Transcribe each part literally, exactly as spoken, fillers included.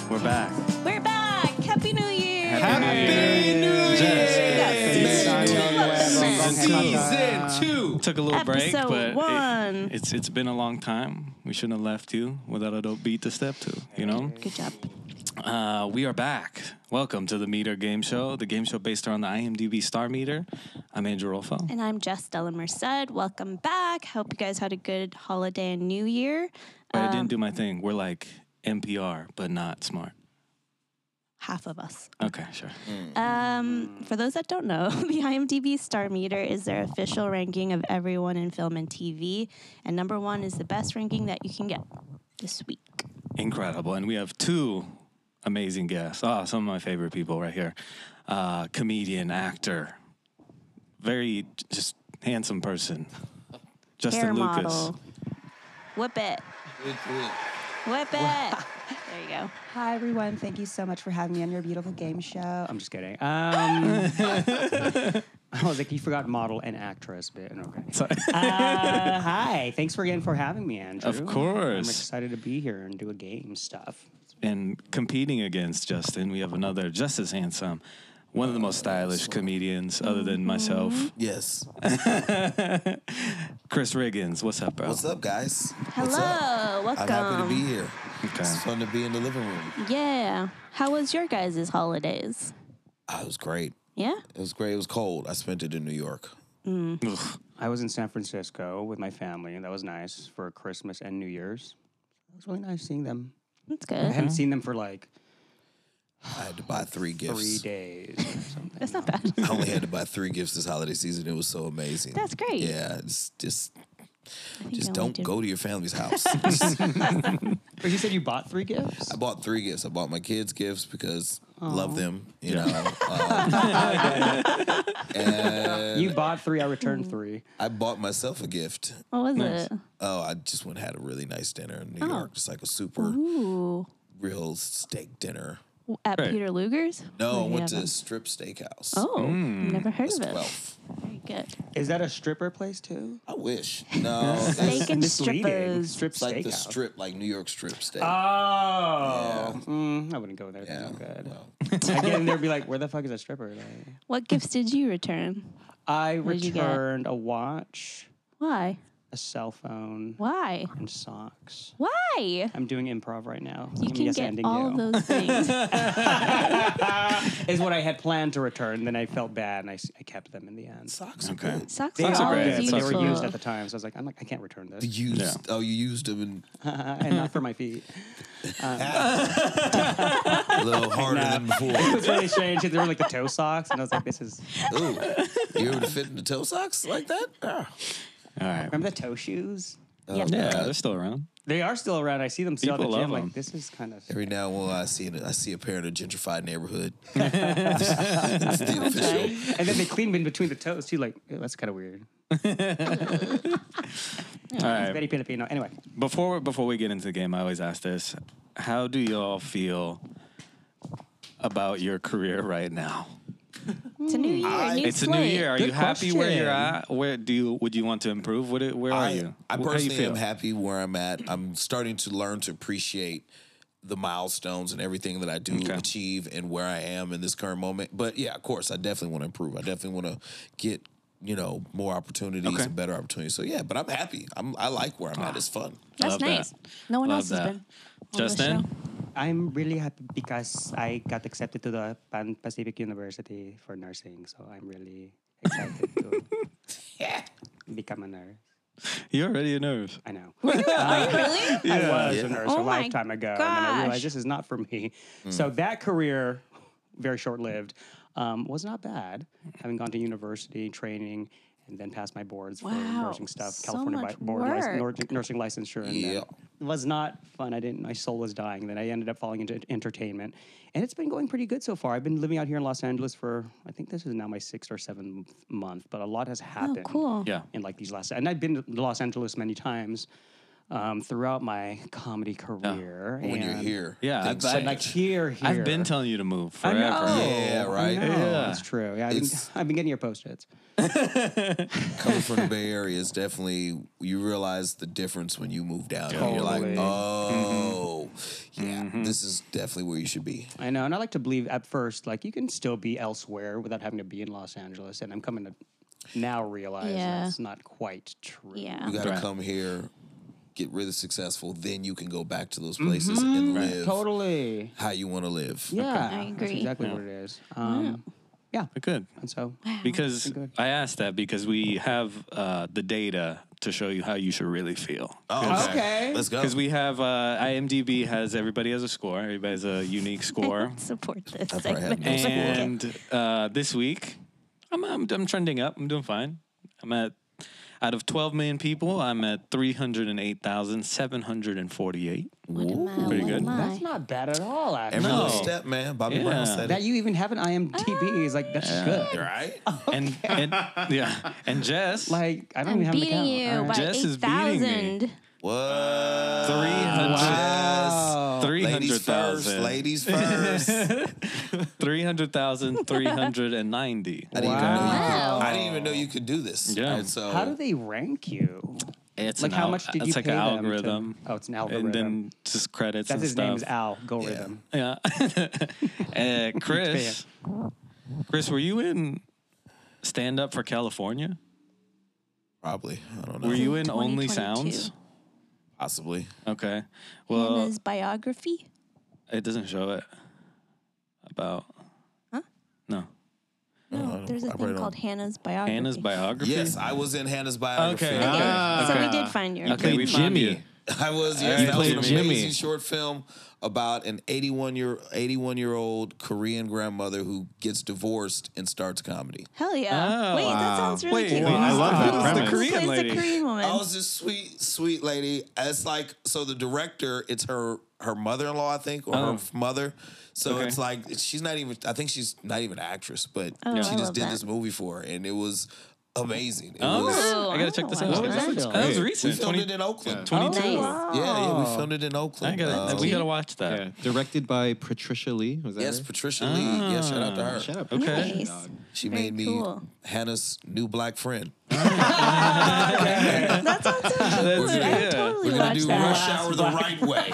We're back. We're back. Happy New Year. Happy New Year. New Year. Season two. Took a little break, Episode but one. It, it's it's been a long time. We shouldn't have left you without a dope beat to step to, you know? Good job. Uh, we are back. Welcome to the Meter Game Show, the game show based around the I M D B Star Meter. I'm Andrew Rolfo. And I'm Jess Della Merced. Welcome back. Hope you guys had a good holiday and New Year. But I Um, didn't do my thing. We're like N P R, but not smart. Half of us. Okay, sure. Um, for those that don't know, the I M D B Star Meter is their official ranking of everyone in film and T V. And number one is the best ranking that you can get this week. Incredible. And we have two amazing guests. Oh, some of my favorite people right here. Uh, comedian, actor, very just handsome person. Justin Hair Lucas. model. Whip it. Whip it. There you go. Hi, everyone. Thank you so much for having me on your beautiful game show. I'm just kidding. Um, I was like, you forgot model and actress bit. Okay. Sorry. Uh, hi. Thanks for again for having me, Andrew. Of course. I'm excited to be here and do a game stuff. And competing against Justin, we have another just as handsome, one of the most stylish comedians other than myself, Yes. Chris Riggins. What's up, bro? What's up, guys? What's Hello. up? Welcome. I'm happy to be here. Okay. It's fun to be in the living room. Yeah. How was your guys' holidays? Oh, it was great. Yeah? It was great. It was cold. I spent it in New York. Ugh. I was in San Francisco with my family, and that was nice for Christmas and New Year's. It was really nice seeing them. That's I good. hadn't seen them for like I had to buy three three gifts. days or something. That's not bad. I only had to buy three gifts this holiday season. It was so amazing. That's great. Yeah, it's just I think just I only don't did- go to your family's house. But you said you bought three gifts? I bought three gifts. I bought my kids gifts because I love them, you know. Uh, and You bought three, I returned three. I bought myself a gift. What was Nice. it? Oh, I just went and had a really nice dinner in New Oh. York, just like a super Ooh. real steak dinner. At Right. Peter Luger's? No, I Where went you to have Strip Steakhouse. Oh, never heard That's of it. twelve. Very good. Is that a stripper place too? I wish. No, it's, Steak and Misleading. strippers. Strip it's like the steakhouse. strip, like New York strip steak. Oh, mm, I wouldn't go there. yeah. That's good. Well, I get in there and be like, where the fuck is a stripper? Like, What gifts did you return? I What did you get? returned a watch, Why? a cell phone, Why? and socks. Why? I'm doing improv right now. You I'm can yes get anding all you. those things. Is what I had planned to return. Then I felt bad and I, s- I kept them in the end. socks are Okay. good. Socks They are Socks are are great. always good, but they useful. were used at the time, so I was like, I'm like, I can't return this, Used. Yeah. Oh, you used them and not for my feet. a little harder Nah. than before. It was really strange. They were like the toe socks, and I was like, this is. Ooh, you able to fit in the toe socks like that? Ah. All right. Remember the toe shoes? Yep. Yeah, they're still around. They are still around. I see them still People at the gym. love Like, them. this is kind of. Every now and then I see I see a pair in a gentrified neighborhood. It's the official. And then they clean them in between the toes too. Like, ew, that's kind of weird. All right. Very Filipino. Anyway, Before before we get into the game, I always ask this: how do y'all feel about your career right now? It's a new year. I- new It's a new slate. year. Are Good you happy where you're question. at? Where do you would you want to improve? What where are I, you? I How you personally feel? am happy where I'm at. I'm starting to learn to appreciate the milestones and everything that I do Okay. achieve and where I am in this current moment. But yeah, of course, I definitely want to improve. I definitely want to get, you know, more opportunities Okay. and better opportunities. So yeah, but I'm happy. I'm I like where I'm at. It's fun. That's Love that. nice. No one Love else has that. been. on the Justin? show. I'm really happy because I got accepted to the Pan Pacific University for nursing. So I'm really excited to become a nurse. You're already a nurse. I know. Are you really? I was Yeah. a nurse Oh a my lifetime ago, and then I gosh. realized this is not for me. So that career, very short-lived, um, was not bad. Having gone to university, training, and then passed my boards for Wow. nursing stuff, So California much bi- board lic- work. nor- nursing licensure, and Yeah. then it was not fun. I didn't. My soul was dying. Then I ended up falling into entertainment, and it's been going pretty good so far. I've been living out here in Los Angeles for I think this is now my sixth or seventh month, but a lot has Oh, happened cool. Yeah. in like these last, and I've been to Los Angeles many times. um, throughout my comedy career. When you're and- here. Yeah, things I- But change. like here, here. I've been telling you to move I forever. know. Yeah, right? I know. Yeah. That's true. Yeah, I've been, It's- I've been getting your post-its. Coming from the Bay Area is definitely, you realize the difference when you move down here. You're like, Totally. oh, yeah, Mm-hmm. this is definitely where you should be. I know, and I like to believe at first, like you can still be elsewhere without having to be in Los Angeles. And I'm coming to now realize Yeah. that's not quite true. Yeah. You got to Right. come here, get really successful, then you can go back to those places and live Totally. how you want to live. Yeah, I That's agree. exactly what it is. Um, yeah, Good. and so Because Good. I asked that because we have uh, the data to show you how you should really feel. Oh, Okay. Let's go. Because we have uh, IMDb has everybody has a score. Everybody has a unique score. Support this I probably have segment. no score. And uh, this week, I'm, I'm I'm trending up. I'm doing fine. I'm at out of twelve million people, I'm at three hundred eight thousand seven hundred forty-eight. What am I? Pretty What good. am I? That's not bad at all, actually. Every No. little step, man. Bobby Yeah. Brown said That it. you even have an IMDb is like that's good. Right? And, and yeah, and Jess, Like I don't I'm even have an beating account. you All right. by Jess is eight beating me. thousand. What? three hundred Wow. three Ladies hundred first. thousand. Ladies first. three hundred thousand three hundred ninety. I didn't, Wow. even know you Wow. could, I didn't even know you could do this. Yeah. And so How do they rank you? It's Like an how al- much did you it's like pay an them to- algorithm. Oh, it's an algorithm. And then just credits That's and his stuff. name is Al. Algorithm. Yeah. uh, Chris, Chris, were you in Stand Up for California? Probably. I don't know. Were you in Only twenty twenty-two. Sounds? Possibly. Okay. Well, Hannah's biography. it doesn't show it. About. Huh? No. No, there's a I thing probably called don't. Hannah's biography. Biography. Hannah's biography? Yes, I was in Hannah's biography. Okay. Okay, Ah, so we okay. did find your. Okay, we Jimmy. found you. I was. Yes, You that was an played Jimmy. amazing short film about an eighty-one year eighty-one year old Korean grandmother who gets divorced and starts comedy. Hell yeah! Oh, Wait, that wow. sounds really Wait, cute. wait, I love that Who's premise. The The Korean Korean lady. the Korean woman. I was this sweet, sweet lady. It's like so the director, it's her her mother in law, I think, or Oh. her f- mother. So Okay. it's like she's not even. I think she's not even an actress, but Oh, she I just love did that. this movie for her, and it was amazing. It Oh, was, Oh, I gotta check this I out. wanna watch that. That was Great. we recent. filmed twenty it in Oakland. twenty-two. Nice. Wow. Yeah, yeah, we filmed it in I Oakland. gotta, Um, we gotta watch that. Yeah, directed by Patricia Lee. Was that yes, her? Patricia Lee. Yeah, shout out to her. Shout out. Okay. Nice. She Very made me cool. Hannah's new black friend. That sounds so cute. That's- I yeah. would totally We're gonna watch do that. Rush Hour the right way.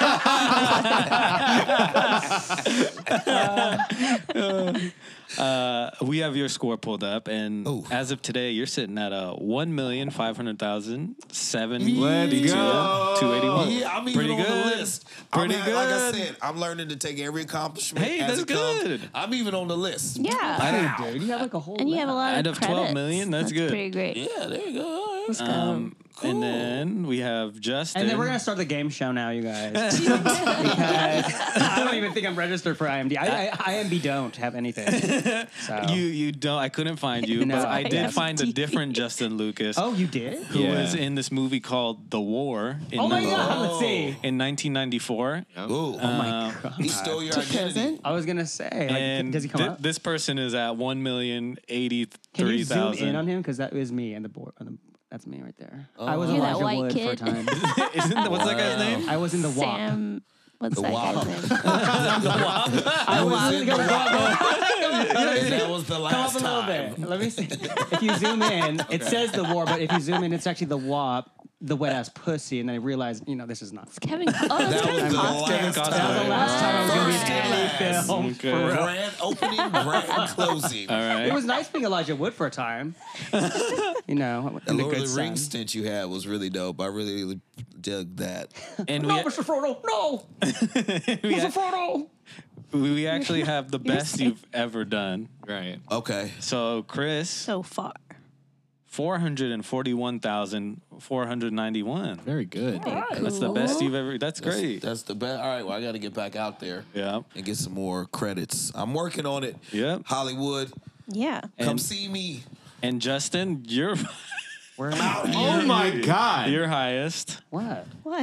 Uh, we have your score pulled up, and Ooh. as of today, you're sitting at a one million five hundred thousand seven Let's go. two eighty one. Yeah, I'm even Pretty on good. the list. I'm Pretty at- Like I good. said, I'm learning to take every accomplishment. Hey, as that's it comes. good. I'm even on the list. Yeah. Dude, you have like a whole. And you have a lot Out of of twelve credits. million, that's good. Pretty great. Yeah, there you go. All right. Let's go. Um, And then we have Justin. And then we're gonna start the game show now, you guys. Because I don't even think I'm registered for IMDb. I, I, IMDb don't have anything. So. You you don't. I couldn't find you, No. but I did I find a M D B. different Justin Lucas, Oh, you did? who Yeah. was in this movie called The War. In Oh my nin- god, let's see. In nineteen ninety-four. Ooh, Uh, he stole your To identity. prison. I was gonna say, like, and does he come thi- up? this person is at one million eighty Can three you zoom in on thousand. him? Because that is me and the board. On the, that's me right there. I was You're that Elijah white Wood for a kid. time. Isn't that, what's that guy's name? I was in the W A P. Sam. What's that Wop. guy's name? I was in the W A P. That was the Come last up a little time. bit. Let me see. If you zoom in, it says the war, but if you zoom in, it's actually the W A P, the wet ass pussy, and then I realized, you know, this is not. Kevin. Oh, that's That Kevin was the Costner. last Costner. time. That was the last time I was going to First be in and any last. film. Okay. For real. Grand opening, grand closing. All right. It was nice being Elijah Wood for a time. You know, The in the Lord of good the Rings side. stint you had was really dope. I really dug that. and No, we, Mister Frodo, no! we, Mister Frodo! we actually have the best you've ever done. Right. Okay. So Chris, So far. four hundred forty-one thousand four hundred ninety-one. Very good. That's the best you've ever. That's That's, great. that's the best. All right, well, I got to get back out there Yeah. and get some more credits. I'm working on it. Yep. Hollywood, Yeah. come And, see me. and Justin, you're Where am Out I? here. Oh my God. you're highest. What? What?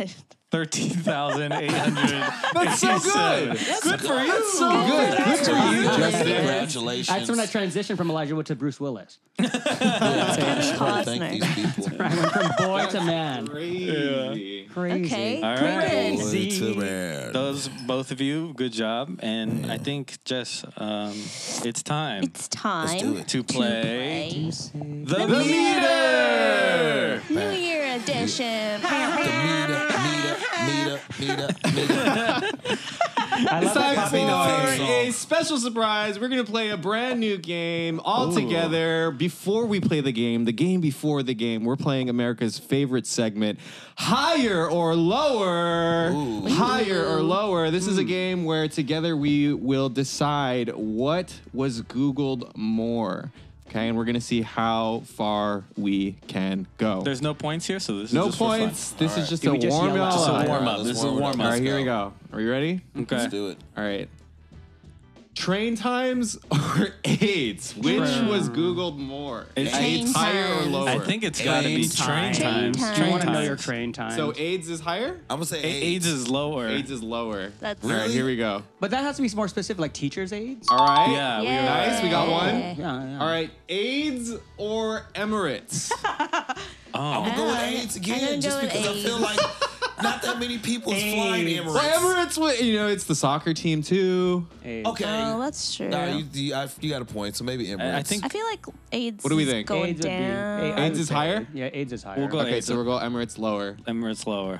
thirteen thousand eight hundred. That's so good. Good for you. That's so good. Good for you, Justin. Congratulations. That's when I transitioned from Elijah Wood to Bruce Willis. Yeah, Kevin trying to thank Costner. these people. I went from boy to man. Crazy. Crazy. Okay, All pretty right. good. Boy to man. Those both of you, good job. And I think Jess, um, it's time It's time Let's do it. to play play the meter. New Year edition. Meter, meter, meter, meter, meter. I It's love that time puppy for noise. a special surprise. We're going to play a brand new game all together. Before we play the game, the game before the game, we're playing America's favorite segment, Higher or Lower. Higher or Lower. This is a game where together we will decide what was Googled more. Okay, and we're going to see how far we can go. There's no points here, so this no is just for fun. points. This All is right. just Did a we just warm yell out? up. Just a All warm right, up. let's This is a warm it up. warm All up. right, here we go. go. Are you ready? Okay. Let's do it. All right. Train times or AIDS? Which was Googled more? It's Train AIDS higher or times. lower? I think it's got to be Train train times. times. Train I Train want to know times. your train time. so. AIDS is higher. I'm gonna say A- AIDS is lower. AIDS is lower. That's All right, Really? here we go. but that has to be more specific, like teachers' aids. All right. Yeah, we Yeah. are. Nice. We got one. Yeah. Yeah, yeah. All right. AIDS or Emirates? I'm gonna go with AIDS I'm gonna again, just go with because I AIDS. feel like not that many people is flying AIDS. Emirates. well, Emirates. wa- You know, it's the soccer team too. Aids. Okay. Oh, that's true. Nah, you, you, I, you got a point, so maybe Emirates. I, I think I feel like AIDS What do we is think? going AIDS would be- down. A- I AIDS would is say- higher? Yeah, AIDS is higher. We'll go Okay, AIDS. so we'll go Emirates lower. Emirates lower.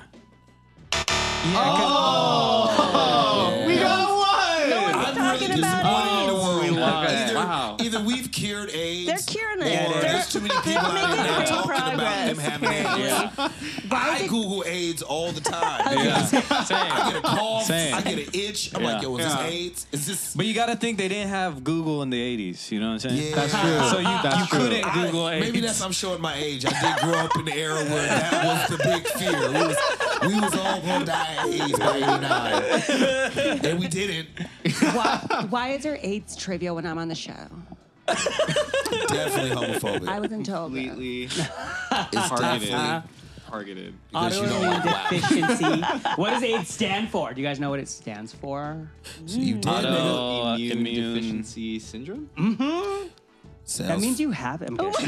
Oh, we got one. I'm really talking about disappointed in the AIDS. world. We lost. Either, Wow. either we've cured AIDS, They're curing it. or They're- there's too many people out making there great talking about them progress, having apparently. AIDS. I Google AIDS all the time. Yeah. I Same. get a cough. Same. I get an itch. I'm Yeah. like, yo, is Yeah. this AIDS? Is this? But you got to think they didn't have Google in the eighties. You know what I'm saying? Yeah. That's true. So you, That's you true. couldn't I- Google AIDS. maybe that's I'm showing my age. I did grow up in the era where that was the big fear. We was, we was all gonna die of AIDS by eighty-nine, and we didn't. why, why is there AIDS trivia when I'm on the show? Definitely homophobic. I wasn't told. that. Completely it's targeted. definitely Targeted. because you don't Autoimmune like black. deficiency. What does AIDS stand for? Do you guys know what it stands for? So you did, nigga. Auto Immune, immune. deficiency syndrome. Sounds, That means you have it. I'm kidding.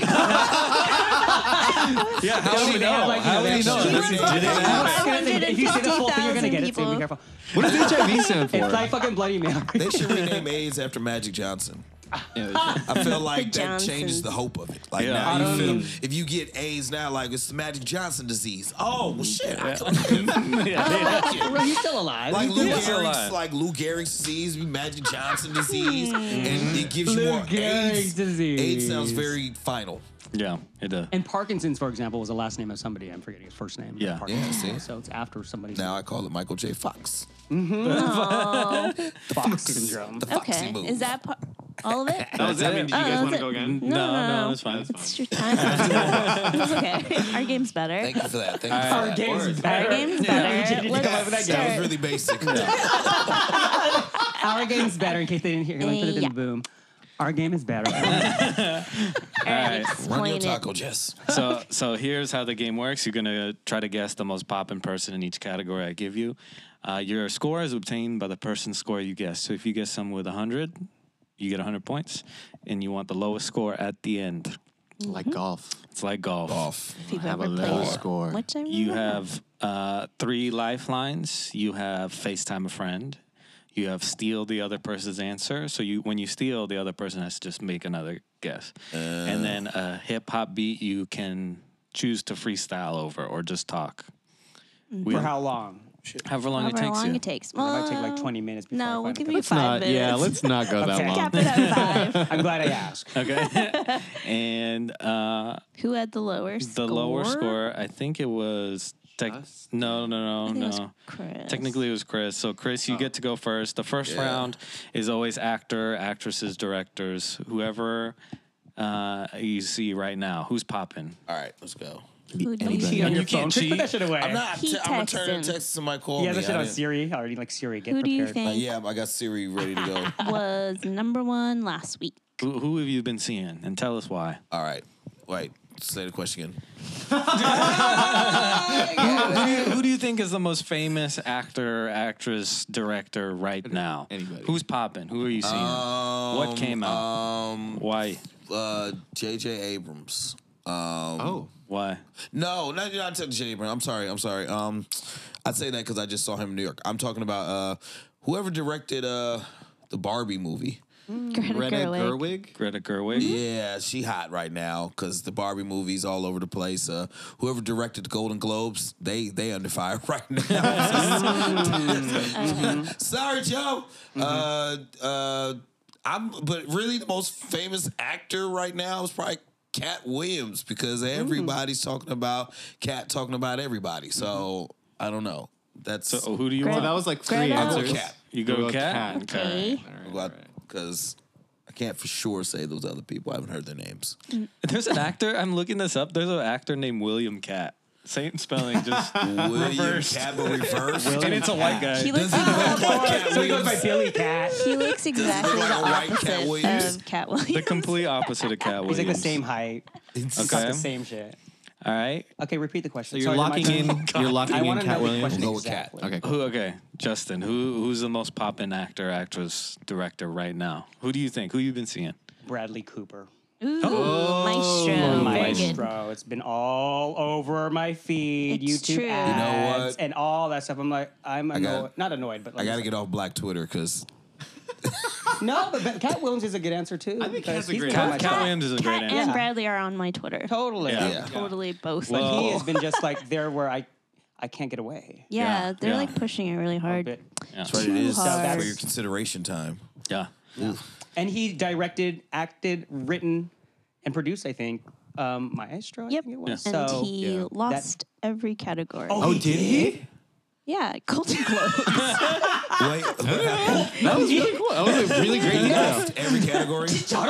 Yeah, how They would you have, know? like, How would you you know, know? they This is- have- did it have- If you say the full thing, you're gonna get it. So be people. careful. What does H I V stand for? It's like fucking Bloody Mary. They should rename AIDS after Magic Johnson. Yeah, they should. I feel like that Johnsons. changes the hope of it. Like Yeah. now you feel Autoimmune. if you get AIDS now, like it's the Magic Johnson disease. Oh well, shit. I Well, he's still alive. like Lou Yeah. Still Gehrig's, alive. like Lou Gehrig's disease, be Magic Johnson disease, and it gives you Lou more Gehrig's AIDS. disease. AIDS sounds very final. Yeah, it does. And Parkinson's, for example, was the last name of somebody. I'm forgetting his first name. Yeah. Parkinson's. Yeah, see? So it's after somebody's Now I call it Michael J. Fox. Fox syndrome. The Foxy Okay, move. is that part, all of it? That was it. I mean, do you Oh, guys that's want to it. go again? No, No, no, no, no. it's fine. It's your time. It's okay. Our game's better. Thank you for that. Thank you for Our that. game's Our better. game's Yeah. better. Did you Let's come up with that That was start. really basic. Our game's better. In case they didn't hear, like, put it in Yeah. the boom. Our game is better. All right, Run your explain it. taco, Jess. so so here's how the game works. You're gonna try to guess the most poppin' person in each category I give you. Uh, your score is obtained by the person's score you guess. So if you guess someone with one hundred, you get one hundred points, and you want the lowest score at the end. Like golf. It's like golf. Off. If you've Have a ever low played it. score. Which I You remember. have uh, three lifelines. You have FaceTime a friend. You have steal the other person's answer. So you, when you steal, the other person has to just make another guess. and then a hip hop beat you can choose to freestyle over or just talk. We For how long? however long However it takes long you. it takes. It might take like Well, twenty minutes before I No, we'll find give it. you five Not, minutes. yeah, let's not go that Okay. long. Cap it at five. I'm glad I asked. Okay. and uh, Who had the lower the score? lower score, I think it was. Tech- Us? no, no, I no, think it was no. Chris. Technically, it was Chris. So, Chris, you get to go first. The first Yeah. round is always actor, actresses, directors, whoever uh, you see right now. Who's popping? All right, let's go. Who do you Cheat think? on your You can't phone. Chris, cheat. Put that shit away. I'm not. He T- I'm returning texting. text to somebody call Yeah, me. that shit I on didn't- Siri. I already like Siri. Get Who do you prepared. Uh, think yeah, I got Siri ready to go. was number one last week? Who, who have you been seeing? And tell us why. All right, wait. Say the question again. who, do you, who do you think is the most famous actor, actress, director right now? Anybody. Who's popping? Who are you seeing? Um, what came out? Um, Why? uh, J J Abrams. Um, Oh. Why? No, not not J J Abrams. I'm sorry. I'm sorry. Um, I'd say that because I just saw him in New York. I'm talking about uh, whoever directed uh, the Barbie movie. Greta Greta Gerwig. Gerwig? Greta Gerwig? Yeah, she hot right now because the Barbie movie's all over the place. Uh, whoever directed the Golden Globes, they they under fire right now. Sorry, Joe. Uh, uh, I'm, but really the most famous actor right now is probably Cat Williams because everybody's talking about Cat talking about everybody. So I don't know. That's So who do you Greta- want? That was like three Greta- I'll go answers. Cat. You go We'll Cat? Okay. because I can't for sure say those other people. I haven't heard their names. There's an actor. I'm looking this up. There's an actor named William Cat. Same spelling, just William reversed. Cat, but reversed. and it's a white guy. He looks, Does he look like Cat So he goes by Williams? Billy Cat. he looks exactly look the like a white Cat opposite Williams? of Cat The Williams. complete opposite of Cat He's Williams. like the same height. It's Okay. the same shit. All right. Okay, repeat the question. So you're Sorry, am I locking done? in. You're locking I in want to Cat know the Williams. question We'll go with Cat. exactly. Okay. Cool. Who? Okay, Justin. Who? Who's the most poppin' actor, actress, director right now? Who do you think? Who you been seeing? Bradley Cooper. Ooh, Oh. Maestro. Very good. Maestro. It's been all over my feed, It's YouTube true. You know ads, what? and all that stuff. I'm like, I'm I annoyed. gotta- Not annoyed, but like, I got to get off Black Twitter because no, but, but Cat Williams is a good answer too. I think because Cat's a he's great been on answer. my Cat top. Williams is a great Cat answer. and Yeah. Bradley are on my Twitter. Totally. Yeah. Yeah. Totally both. But Well- he has been just like there where I, I can't get away. yeah, Yeah, they're yeah. like pushing it really A hard. bit. that's what it Too is hard. for your consideration time. Yeah. And he directed, acted, written, and produced. I think um, Maestro. I Yep. think it was. And So he yeah. lost every category. Oh, Oh, he did he? Yeah, Golden Globes. Wait, That was really cool. That was a really great he detail. lost every category.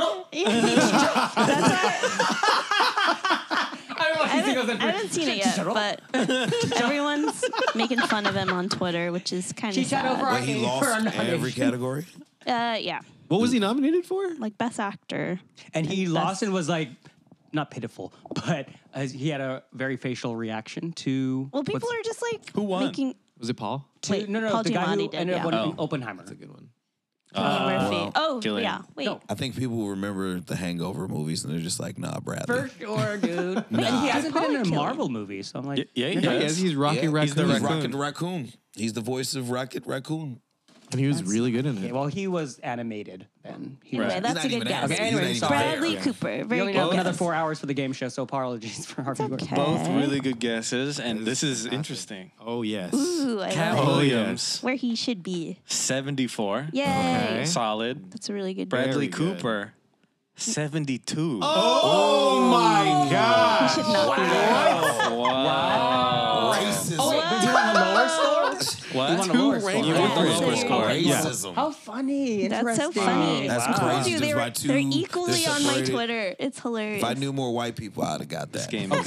I haven't, I haven't seen it yet, but everyone's making fun of him on Twitter, which is kind of She's had sad. over- Wait, he For lost our every nomination. category. Uh, yeah, What was he nominated for? like best actor. and he And lost best- and was like, not pitiful, but uh, he had a very facial reaction to. Well, people what's- are just like Who won? making Was it Paul? to, wait, no, no, Paul the guy who Giamatti did, ended up yeah. winning Oh. Oppenheimer. That's a good one. Cillian Murphy. well, Oh, Cillian. yeah. Wait, No. I think people will remember the Hangover movies, and they're just like, "Nah, Bradley." For sure, dude. And he hasn't been in a Probably Marvel movie, so I'm like, Y- yeah, he Yeah, has. yes, he's Rocky Yeah, Raccoon. he's the He's raccoon. Rocket Raccoon. He's the voice of Rocket Raccoon. and he was really good in okay, it. well, he was animated then. He anyway, Right. that's He's a not good even guess. acting. Okay, He's not anyway, even sorry. there. Bradley Yeah. Cooper. We Very only good have another guess. four hours for the game show, so apologies for our It's viewers. okay. Both really good guesses, and this is interesting. Oh yes. Ooh, I Cat love it. Oh, Williams, Where he should be. seventy-four. Yay. Okay. Solid. That's a really good Bradley Very good. Cooper, seventy-two. Oh my He God. should not be there. Wow. Racism. Oh, wait, did you want a lower score? What? You want a lower score? You Yeah, want the so lower you're- score. Racism. How funny. That's so Interesting. funny. That's I told crazy. you, There's they were, my two- they're they're equally on my separated. Twitter. It's hilarious. If I knew more white people, I'd have got that. This game is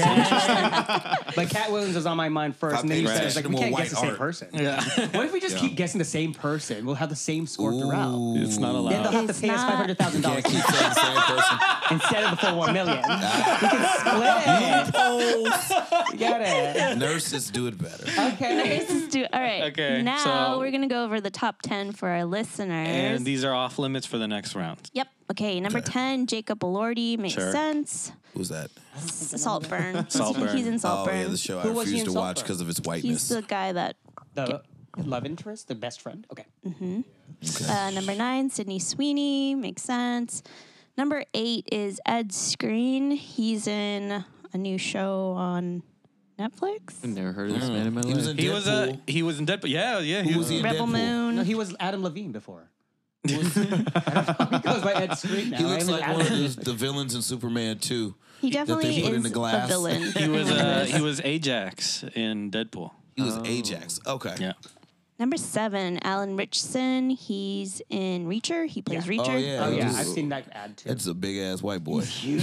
But Cat Williams was on my mind first, If I and then you paid said, it's like, we attention to can't guess the more same white person. Yeah. What if we just keep guessing the same person? We'll have the same score throughout. Ooh. It's not Then they'll allowed. have to It's pay us not- five hundred thousand Can't dollars keep saying the same person. instead of the full one million. We can split it. You got it. Nurses do it better. Okay. This is do- all right. Okay, Now so- we're gonna go over the top ten for our listeners. And these are off limits for the next round. Yep. Okay. Number ten, Jacob Elordi makes Sure. sense. Who's that? Saltburn. Saltburn. He's in Oh, Saltburn. yeah, the show Who I was he refuse in to watch Saltburn? because of its He's whiteness. the guy that. The love interest, the best friend. Okay. Uh, number nine, Sydney Sweeney makes sense. Number eight is Ed Skrein. He's in a new show on Netflix. I've never heard of this man in my He was life. in He was a Deadpool. he was in Deadpool. Yeah, yeah. He Who was, was he in Rebel Deadpool? Moon. No, he was Adam Levine before. He goes by Ed Street now. He I looks only like Adam one of Levine. the, the villains in Superman two. He that they definitely put in is the a glass. villain. he was uh, he was Ajax in Deadpool. He was Ajax. Okay. Yeah. Number seven, Alan Richson. He's in Reacher. He plays Reacher. Oh, yeah. Oh yeah, Ooh. I've seen that ad too. That's a big ass white boy. Huge.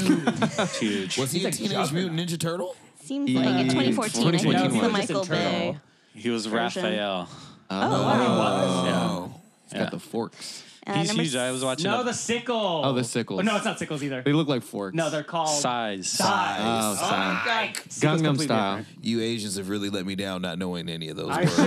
Was he He's a a Teenage juggernaut. Mutant Ninja Turtle? Seems He- like in twenty fourteen. I think twenty it's the fourteen. Michael Just a turtle. Bay. He was Version. Raphael. Oh, wow. Oh. He's got the forks. Uh, He's number huge. I was watching. No, a the sickle. Oh, the sickles. Oh, no, it's not sickles either. They look like forks. No, they're called size. size. Oh, style. Sickles Gangnam completely style. different. You Asians have really let me down not knowing any of those I words. should-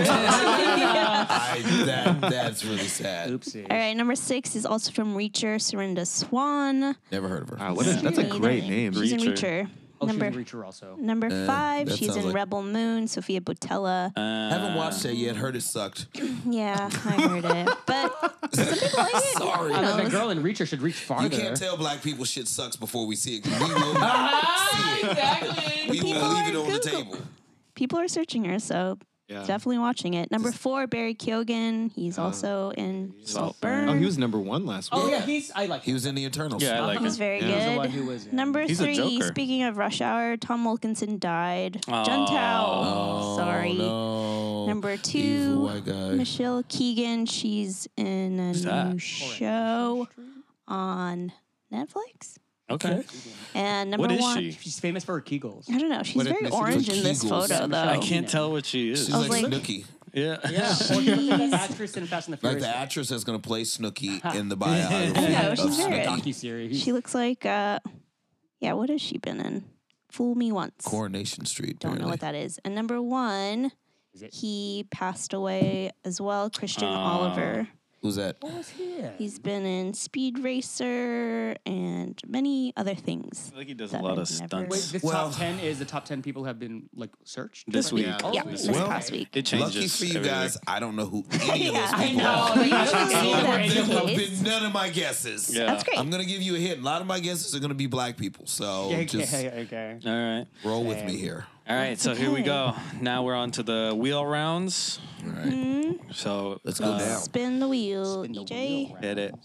I, that, that's really sad. Oopsie. All right, number six is also from Reacher, Serinda Swan. Never heard of her. Wow, what is, that's a Neither. great name. She's in Reacher. Reacher. Oh, number she's a reacher also. number Uh, five, that she's sounds in like- Rebel Moon. Sophia Botella. I haven't watched that yet. Heard it sucked. Yeah, I heard it, but some people like it. Sorry. I know, No. the girl in Reacher should reach farther. You can't tell black people shit sucks before we see it. 'Cause we will see it. Exactly. We People will leave are it on the Google. table. People are searching her, so Yeah. definitely watching it. Number four, Barry Keoghan. He's also in Saltburn. Oh, he was number one last week. Oh yeah, he's. I like. He was in the Eternals. Yeah, I like He's it. very Yeah. He was the good. one who was in- Number He's a three, Joker. speaking of Rush Hour, Tom Wilkinson died. Oh. Juntao. Sorry. No. Number Evil two, white guy. Michelle Keegan. She's in a Who's that? new show on Netflix. Okay. And number What is one, she? She's famous for her Kegels. I don't know. She's What very ethnicity? orange in this Kegels. photo, though. I can't tell what she is. She's I was like, like- Snooki. Yeah. Yeah, or you look at that actress in Fast and the Like Furious. the actress that's going to play Snooki in the biography. know, of she's very- Snooki. docu-series. She looks like, uh, yeah, what has she been in? Fool Me Once. Coronation Street. Don't know apparently. what that is. And number one, Is it? he passed away as well, Christian Oh. Oliver. Who's that? What was he in? He's been in Speed Racer and many other things. I feel like he does a that lot I've of never- stunts. Wait, this Well- top ten is the top ten people who have been like searched This week. Yeah. Yeah, Oh, this well, past week. It changes. Lucky for you every guys, week. I don't know who any of those Yeah, I people know. are. Like, I Usually should say see that's where the Angel There have case. been none of my guesses. Yeah. That's great. I'm gonna give you a hint. A lot of my guesses are gonna be black people, so Okay, just okay. All right. roll with me here. All right. So here we okay. go. Now we're on to the wheel rounds. All right, So let's go uh, down. Spin the wheel, Spin the E J. wheel Hit it.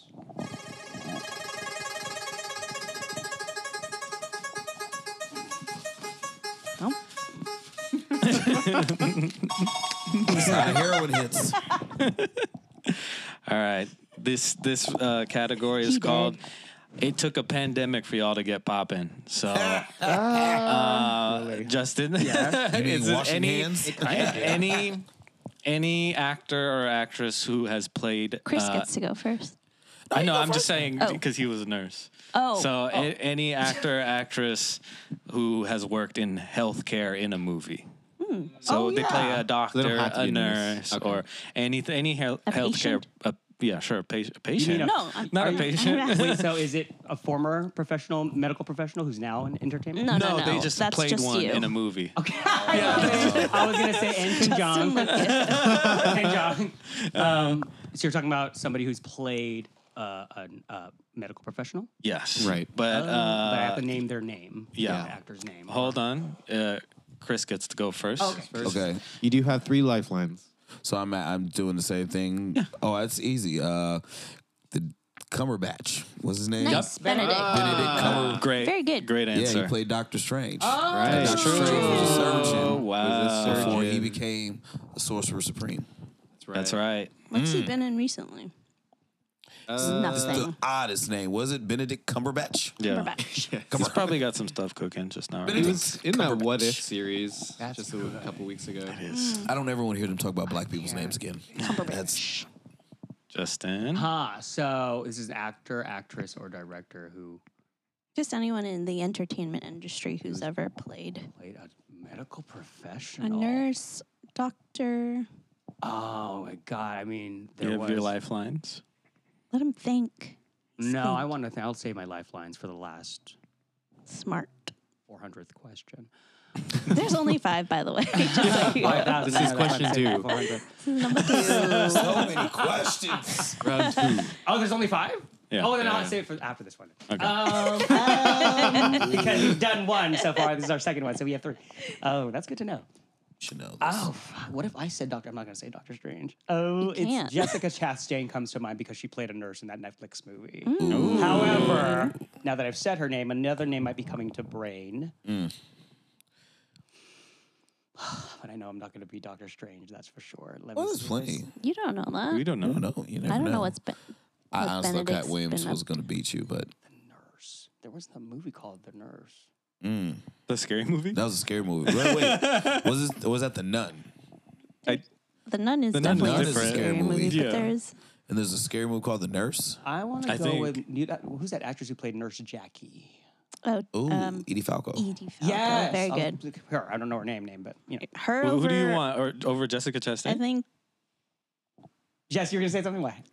Oh, Uh, heroin hits. All right. This this uh, category is He called did. "It Took a Pandemic for Y'all to Get Poppin'." So, uh, Justin, You mean is it washing any hands? any any actor or actress who has played? Chris uh, gets to go first. I know. I'm just saying Oh. because he was a nurse. Oh. So a- any actor or actress who has worked in healthcare in a movie. So Oh, they play yeah. a doctor, have to a be a nurse. nurse, Okay. or any any health A healthcare. patient? Uh, yeah, sure, a patient. patient. a- No, I'm- not are a you- patient. I'm Wait, so is it a former professional medical professional who's now in entertainment? No, no, no, no. they just That's played just one you. in a movie. Okay. I was gonna say Anne Kim Jong. Kim Jong. Um, so you're talking about somebody who's played uh, a, a medical professional, Yes, Right. But but I have uh, to name their name. yeah. the actor's name. hold on, uh, Chris gets to go first. Okay. Okay, You do have three lifelines. so I'm I'm doing the same thing. Oh, that's easy. Uh, the Cumberbatch. What's his name? Nice, Benedict. Benedict Cumber. Great, Very good. Great Yeah, answer. he played Doctor Strange. Right. Doctor Strange was a surgeon Oh wow, before he surgeon. became the Sorcerer Supreme. That's right. that's right. What's he been in recently? Uh, Nothing. The oddest name was it? Benedict Cumberbatch. Yeah, Cumberbatch. he's probably got some stuff cooking just now. He Right? was in that Cumberbatch. What If series That's just a couple weeks ago. I don't ever want to hear them talk about black people's names again. That's Justin. Huh. So this is an actor, actress, or director who Just anyone in the entertainment industry who's ever played played a medical a professional. nurse, doctor. Oh my god! I mean, Do there you was. have your lifelines? Let him think. No, Think. I want to. Th- I'll save my lifelines for the last Smart. four hundredth question. There's only five, by the way. Just so you know. This is question two. This is number two. so many questions. Round two. Oh, there's only five. Yeah. Oh, then Yeah. I'll save it for after this one. Okay. Um, because we've done one so far. This is our second one, so we have three. Oh, that's good to know. Should know this. Oh, fuck. What if I said Doctor? I'm not going to say Doctor Strange. Oh, it's can't. Jessica Chastain comes to mind because she played a nurse in that Netflix movie. However, now that I've said her name, another name might be coming to brain. But I know I'm not going to be Doctor Strange. That's for sure. Let Well, me there's see. plenty. You don't know that. we don't know. I don't know. You never I don't know, know what's been. I what honestly thought Cat Benedict's Williams been was up- going to beat you, but Nurse. There was a movie called The Nurse. mm, The scary movie. that was a scary movie. Wait, wait. was this, was that The Nun? I, The Nun is The Nun definitely is a different. scary movie, Yeah. but there's And there's a scary movie called The Nurse. I want to I go think- with you- that- who's that actress who played Nurse Jackie? Oh, Ooh, um, Edie Falco. Edie Falco. Yes, Very I'll- good. Her, I don't know her name, name, but you know, Her Who, over. who do you want or over Jessica I Chastain? think Jess, you're gonna say something. Why?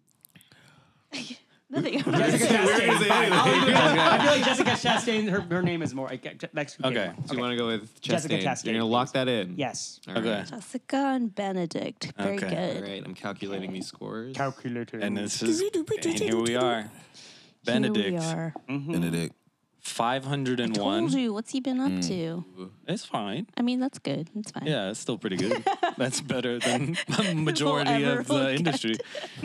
nothing. Jessica Chastain. fine. I'll agree. I feel like Jessica Chastain. Her, her name is more. I get- That's who came Okay. up. So you want to go with Jessica Chastain? Chastain, You're gonna lock please. that in. Yes. All Okay. right. Jessica and Benedict. Very Okay. good. All right. I'm calculating these scores. Calculator. And this is and here we are. Benedict, Here we are. Benedict. five hundred Told one. you. What's he been up to? It's fine. I mean, that's good. It's fine. Yeah, it's still pretty good. That's better than the majority ever of the will get. industry.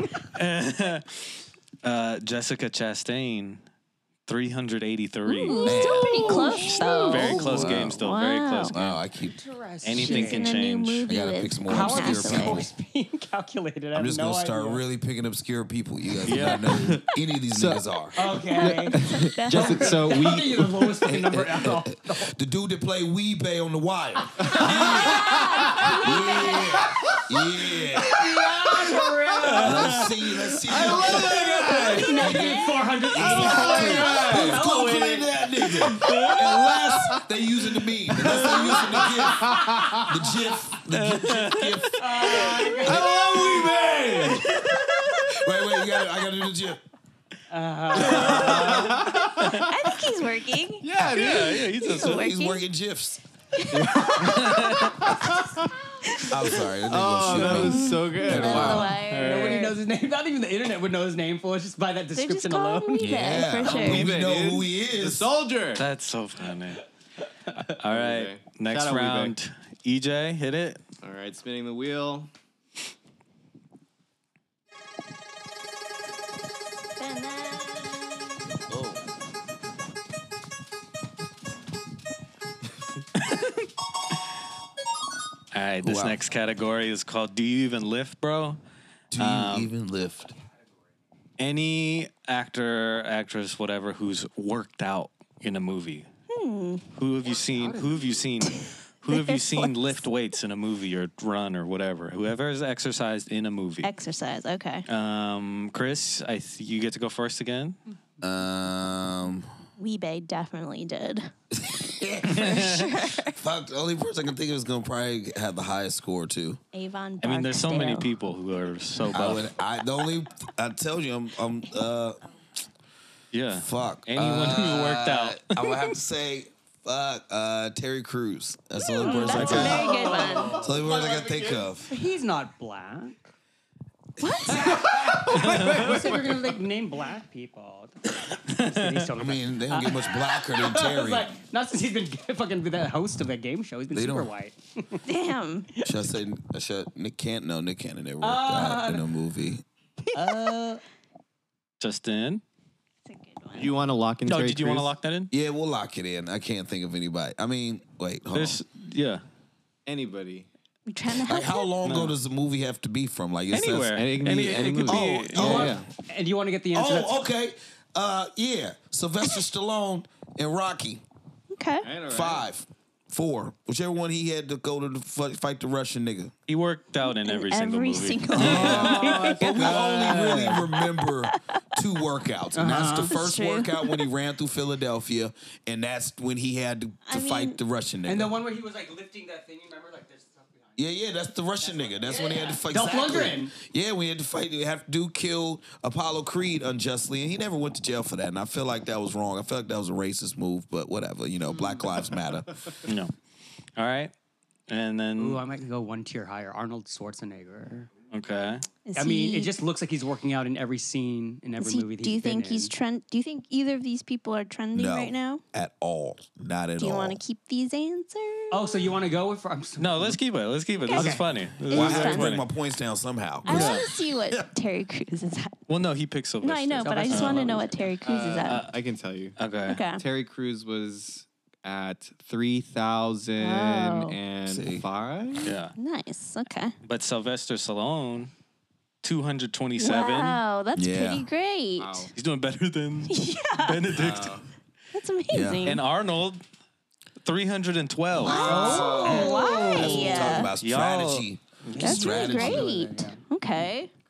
uh, Jessica Chastain, three hundred eighty-three. Ooh, still pretty close though. Very close Wow. game still. Very Wow. close game. Wow, I keep. Anything She's can in a change. new movie I gotta with pick some more How Anne are these obscure people. scores being calculated? I I'm have just no gonna start idea. really picking obscure people. You guys Yeah. don't know who any of these niggas are. Okay. Jessica, so I'll give we you the lowest fucking number at all. The dude that played Weebay on The Wire. yeah. Yeah. Let's see. Let's see. Negative four hundred eighty-four. Who's gonna play that nigga? Unless they using the meme. Unless they using the gif. The gif. The gif. gif, gif. I love Weebay! Wait, wait. You gotta, I gotta do the gif. I think he's working. Yeah, yeah, yeah. He's He's a, working. He's working gifs. I'm sorry. That nigga oh, gonna that shoot me. was so good. That's Wow. the wire. Nobody knows his name. Not even the internet would know his name for just by that They just description call alone. him Weebay Yeah, for sure. we Weebay, know dude. who he The is. soldier. That's so funny. All right, Weebay. next Shout out Weebay. round. E J, hit it. All right, spinning the wheel. All right, this Wow. next category is called Do You Even Lift, Bro? Do you Um, even lift? Any actor, actress, whatever, who's worked out in a movie. Hmm. Who have you seen? Who have you seen? Who have you seen lift weights in a movie or run or whatever? Whoever has exercised in a movie. Exercise. Okay. Um, Chris, I th- you get to go first again. Um, Weebay definitely did. fuck. The only person I can think of is gonna probably have the highest score too. Avon. I mean, there's so many Barksdale. people who are so I buff. would. I the only. I tell you, I'm. I'm. Uh, Yeah. fuck. Anyone who's worked out. I would have to say, fuck. Uh, Terry Crews. That's the only person. That's I a can, very good one. That's the only person I can think of. But he's not black. What? You said you're gonna like name black people. I mean, they don't get much blacker than I was Terry. like, not since he's been fucking the host of a game show. He's been They super don't- white. Damn. Should I say? Should Nick Cannon? No, Nick Cannon never worked Uh, out in a movie. Justin, That's a good one. Do you want to lock in no, Terry did you want to Crews? lock that in? Yeah, we'll lock it in. I can't think of anybody. I mean, wait, hold There's, yeah, Anybody. We trying to on. help Like, how him? long ago does the movie have to be from? Like, it says- anywhere. Any- it can be any it could movie. be. Oh, Yeah, oh, yeah. And you want to get the answer? Oh, okay. Uh, yeah, Sylvester Stallone and Rocky. Okay. All right, all right. Five, four, whichever one he had to go to the, fight, fight the Russian nigga. He worked out in every, single Every movie. single But we only really remember two workouts, and that's the first true. workout when he ran through Philadelphia, and that's when he had to, to I fight mean- the Russian nigga. And the one where he was like lifting that thing, you remember? Like there's stuff behind. yeah, yeah, that's the Russian nigga. That's when he had to fight. Dolph exactly. Lundgren. Yeah, we had to fight. We have to do kill Apollo Creed unjustly, and he never went to jail for that. And I feel like that was wrong. I feel like that was a racist move, but whatever. You know, Black Lives Matter. No. All right. And then, Ooh, I might go one tier higher. Arnold Schwarzenegger. okay. Is I mean, he- it just looks like he's working out in every scene in every is he- movie. That do you he's been think he's in. trend? Do you think either of these people are trending No, right now? at all, not at Do you all. want to keep these answers? Oh, so you want to go with? I'm so, No, let's keep it. Let's keep it. This is Okay. funny. This It Well, I is have to fun. bring my points down somehow. I want to see what Terry Crews is at. Well, no, he picked Sylvester. No, I know, but I just Sylvester want to Stallone. know what Terry Crews is at. I can tell you. Okay. Okay. Terry Crews was at three thousand and five. Yeah. Nice. Okay. But Sylvester Stallone, two hundred twenty-seven. Wow, that's Yeah. pretty great. Wow. He's doing better than Benedict. That's amazing. And Arnold, three hundred twelve. Oh, why? That's what we're talking about Y'all- strategy. That's really strategy. great. Okay.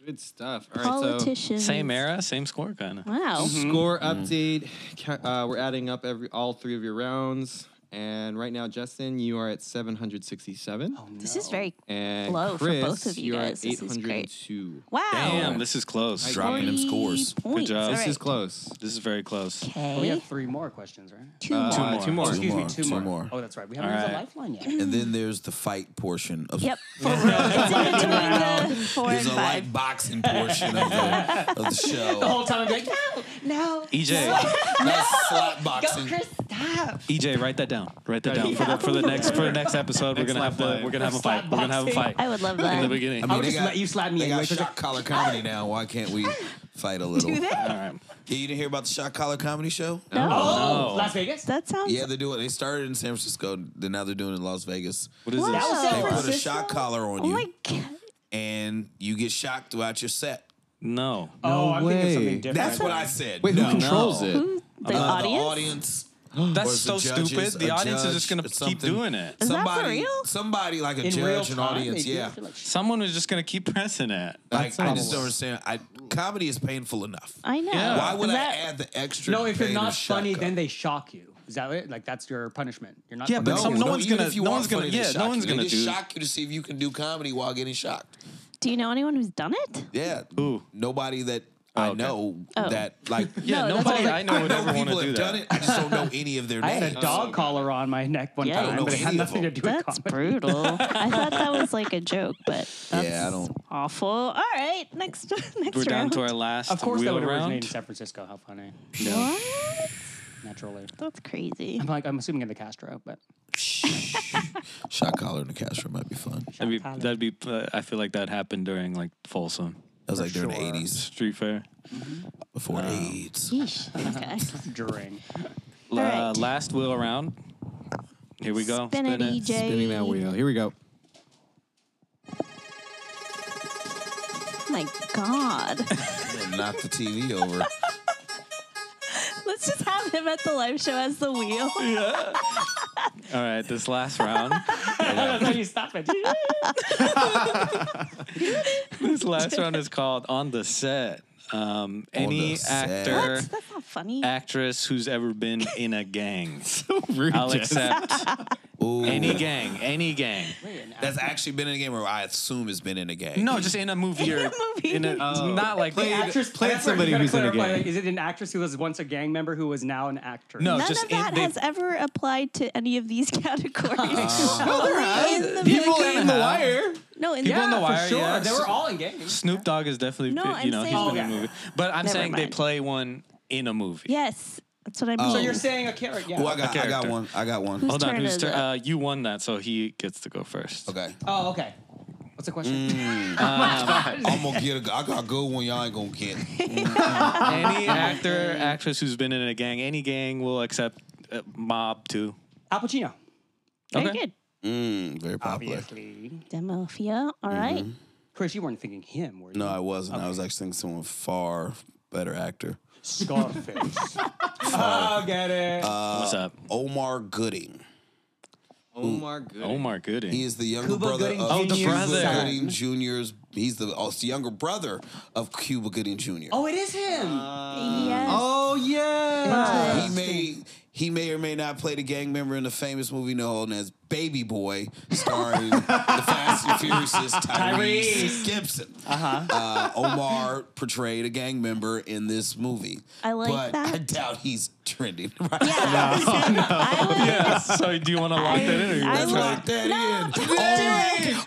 Good stuff. All right, so Politicians. Same era, same score, kind of. Wow. score update. Ca- Uh, we're adding up every all three of your rounds. And right now, Justin, you are at seven hundred sixty-seven. Oh, This is very And low for Chris, both of you are guys. at This eight is great. hundred two. Wow. Damn, this is close. Dropping them scores. Points. job. All This right. is close. This is very close. Okay. We have three more questions, right? Two Uh, more. Two more. Two more. Oh, excuse more, me, two, two more. more. Oh, that's right. We haven't All used right. a lifeline yet. And then there's the fight portion of Yep. For real. It's in between the four There's and a five. light boxing portion of the, of the The show. whole time I'm like, no, no. E J, That's slap Go, boxing. Chris, stop. E J, write that down. Write that Yeah. down for the for the next for the next episode. We're Next gonna have the lifeline. we're gonna have a For fight. We're gonna have a fight I would love in the that. beginning. I I'll they just got- let you slap me They anyway. got 'cause shot collar comedy now. Why can't we fight a little? Do they? All right. Yeah, you didn't hear about the shot collar comedy show? No. Oh, No. Las Vegas? That sounds. Yeah, they do it. They started in San Francisco. Then now they're doing it in Las Vegas. What is Wow. this? That was They San put a Francisco? shot collar on Oh you, my god. and you get shocked throughout your set. No. Oh, I'm thinking of way. something different. That's what I said. Wait, no. who controls No. it? Who? The Uh, audience? The audience. That's Or so the judges, stupid. The a audience is judge, just gonna or keep something. doing it. Is that for somebody, real? somebody like a In real judge and time, audience. they do? Yeah. I feel like- Someone was just gonna keep pressing it. Like, I just sounds- don't understand. I, comedy is painful enough. I know. Yeah. Why would Is I that- add the extra? No, if you're pain of not shot funny, collar? then they shock you. Is that it? Like that's your punishment. You're not. Yeah, funny. but No, some- no no, one's even gonna- if you no are one's gonna- funny, they yeah, no shock one's you. gonna They just do- shock you to see if you can do comedy while getting shocked. Do you know anyone who's done it? Yeah. Who? Nobody that I okay. know Oh. that like. Yeah, No, that's nobody what I I know I would know ever want people to do have done that. it. I just don't know any of their I names. had a dog collar on my neck one Yeah. time, I don't but it know had any of nothing to them. do with That's comedy. brutal. I thought that was like a joke, but that's Yeah, I don't- awful. All right, next next We're down round. to our last Of course, that wheel would originate round. in San Francisco. How funny. What? Naturally. That's crazy. I'm like, I'm assuming in the Castro, but Shot collar in the Castro might be fun. That'd be, that'd be uh, I feel like that happened during like Folsom That was For like during sure. the eighties Street Fair. before AIDS. Yeesh. Okay. during. Uh, right. Last wheel around. Here we go. Spin it, E J. Spinning that wheel. Here we go. Oh my God. Knock the T V over. Let's just have him at the live show as the wheel. All right, this last round. That's how you stop it. This last round is called On the Set. Um, any the Set. actor, What? That's not funny. actress who's ever been in a gang. Rude, I'll Jess. accept Ooh. any gang, any gang. That's actually been in a game, or I assume has been in a game. No, just in a movie. or movie. In a, not like Play- Actress Play that's where somebody you gotta who's in a clarify, gang. like, is it an actress who was once a gang member who was now an actor? No, None just of that in, they- has ever applied to any of these categories. Only in the People movie. in the wire. No, in People the in the for wire, sure. yes. They were all in gangs. Snoop Dogg is definitely, No, you I'm know, he's saying- been in a Oh, movie. But I'm Never saying they mind. play one in a movie. Yes, that's what I mean. Oh. So you're saying a character? Yeah. Oh, I got, I got character. one. I got one. Who's Hold on, turn who's is tur- it? uh, you won that, so he gets to go first. Okay. Oh, okay. What's the question? I'm gonna get a. I got a good one. Y'all ain't gonna get. Any actor, actress who's been in a gang, any gang will accept uh, mob too. Al Pacino. Very Okay. good. Mm, very popular. Obviously. Demofia. All right. Chris, you weren't thinking him, were you? No, I wasn't. I was actually thinking someone far better actor. Scarface. Oh, get it. What's up? Omar Gooding. Omar Gooding. Omar Gooding. He is the younger Cuba brother Gooding of Oh, the Cuba brother. Gooding Junior's. He's the, oh, it's the younger brother of Cuba Gooding Junior oh, it is him. yes. Oh yeah. He may he may or may not play the gang member in the famous movie known as Baby Boy, starring the Fast and Furious Tyrese, Tyrese. Gibson. Uh-huh. Uh, Omar portrayed a gang member in this movie. I like but that. I doubt he's trending right Yeah. I would, Yeah, so do you want to lock that in or you I want would- to Lock that No, in. don't do it.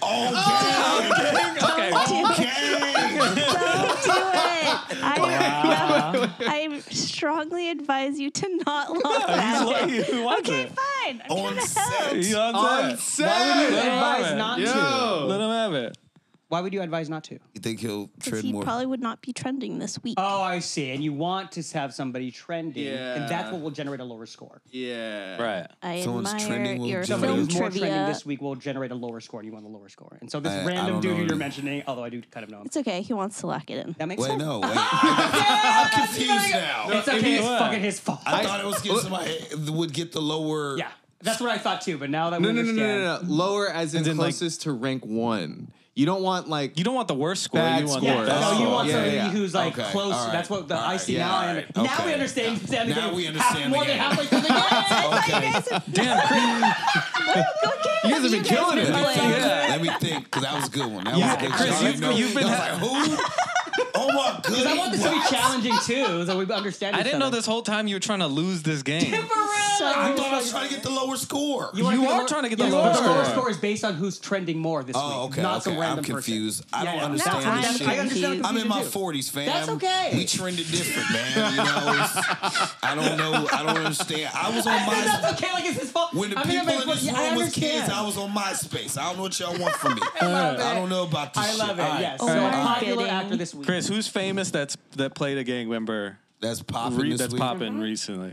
Oh, Okay. Don't do it. Don't do it. I, I strongly advise you to not lock that in. Who wants Okay, it? fine. I'm On trying to set. help. He wants On it. set. Why would you Let him have advise it. not to? Yo. Let him have it. Why would you advise not to? You think he'll Because trend he more? probably would not be trending this week. Oh, I see. And you want to have somebody trending, and that's Yeah. what will generate a lower score. Yeah. Right. I Someone's admire trending will your generate- Somebody film who's more trending trivia. this week will generate a lower score, and you want a lower score. And so this I- I random don't dude know who you're any- mentioning, although I do kind of know him, It's okay. He wants to lock it in. that makes Wait, sense. no, wait. I, I'm confused now. It's okay. It's What? fucking his fault. I thought it was getting somebody would get the lower. yeah, that's what I thought too. But now that No, we no, no, understand, no, no, no. Lower as in As in, like- closest to rank one. You don't want like You don't want the worst score. Bad you want score. the Yeah, best no, you score. want Yeah, somebody yeah. who's like Okay, close. all right, That's what the all I right, see yeah, now. all I right, under- Now okay. we understand. the game. Now we Half- understand the more than game. halfway through the game. Okay. Damn, Chris, you guys have been killing it. Let me Like- think. Yeah. Let me think, because that was a good one. That Yeah, was good. Chris, Y'all you've- didn't know. you've been Y'all was ha- like, who? Oh my goodness. Because I want this to be What? challenging too, so we understand. I each didn't know other. this whole time you were trying to lose this game. So I thought I was trying to get the lower score. You, wanna You get the are lower- trying to get the yeah, lower but the lower score. score is based on who's trending more this Oh, week, okay. not okay. some random I'm person. confused. I Yeah, don't yeah. understand No, this I'm shit. I understand. confused. I'm in my too. forties, fam. That's okay. We trended different, man. You know, it's- I don't know. I don't understand. I was on I said my. that's okay. Like it's his fault. When the I mean, people I'm in this yeah, I room was kids, understand. I was on MySpace. I don't know what y'all want from me. I love I it. don't know about this I shit. love it. All right. Yes. Oh So my popular goodness. actor this week. Chris, who's famous that's that played a gang member That's popping re- this that's week. popping recently?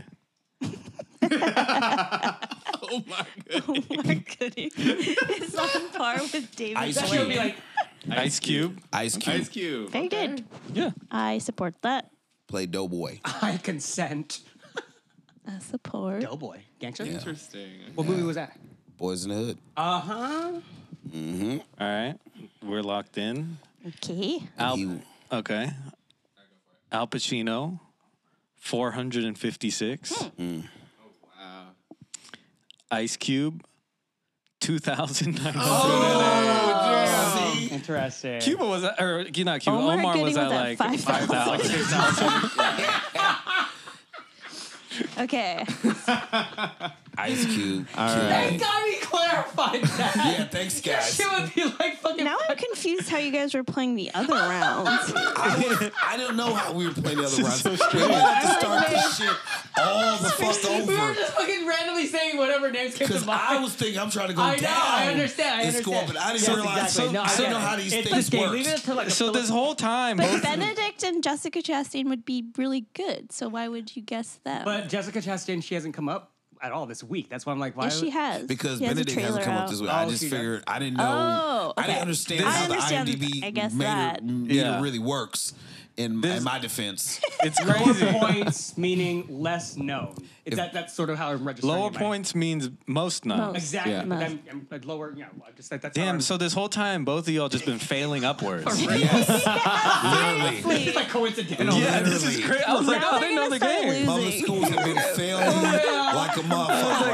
Oh my god. Oh my goodness. It's on par with David. Ice So Bowie. she'll be like, Ice Cube. Ice Cube Ice Cube. Very good. Yeah. I support that. played Doughboy. I consent. I support. Doughboy, gangster. Interesting. What movie was that? Boys in the Hood. Uh huh. Mm-hmm. All right. We're locked in. Okay. Al- He- okay. Al Pacino, four hundred fifty-six. Mm. Wow. Ice Cube, two thousand nine hundred. Oh, See? Interesting. Cuba was at, or not Cuba. Omar Omar, was Gooding at was like at five thousand. Okay. Ice Cube. All Killed right. me. Thank God we clarified that. Yeah, thanks, guys. She would be like fucking. Now I'm confused how you guys were playing the other rounds. I, I didn't know how we were playing the other rounds. so we strange. might have to start this shit all the fuck We were over. just fucking randomly saying whatever names came to Because mind. I was thinking I'm trying to go I know, down. I understand, I and score understand. up, but I didn't Yes, realize. exactly. So, No, I I don't get know it. how these It's things this game. work. Leave it to like a So this whole time, But both Benedict and Jessica Chastain would be really good. So why would you guess them? But Jessica Chastain, she hasn't come up at all this week. That's why I'm like, why? yes, she has. Because She has a Benedict hasn't trailer come out. up this week. Oh, I just she does. figured I didn't know. Oh, I didn't okay. understand I how understand, the IMDb I guess meter, that. meter Yeah. really works. In, This- in my defense, it's Lower crazy. points meaning less known. Is that that's sort of how I'm registering Lower it, right? points means most known. Most. Exactly. Yeah. But I'm, I'm like lower. You know, I'm just like that's. how Damn. I'm- So this whole time, both of y'all just been failing upwards. yes, literally. it's like coincidental. Yeah, this is Literally. crazy. I was like, Now oh, I they're didn't know gonna the start game. losing. Public schools have been failing like a motherfucker.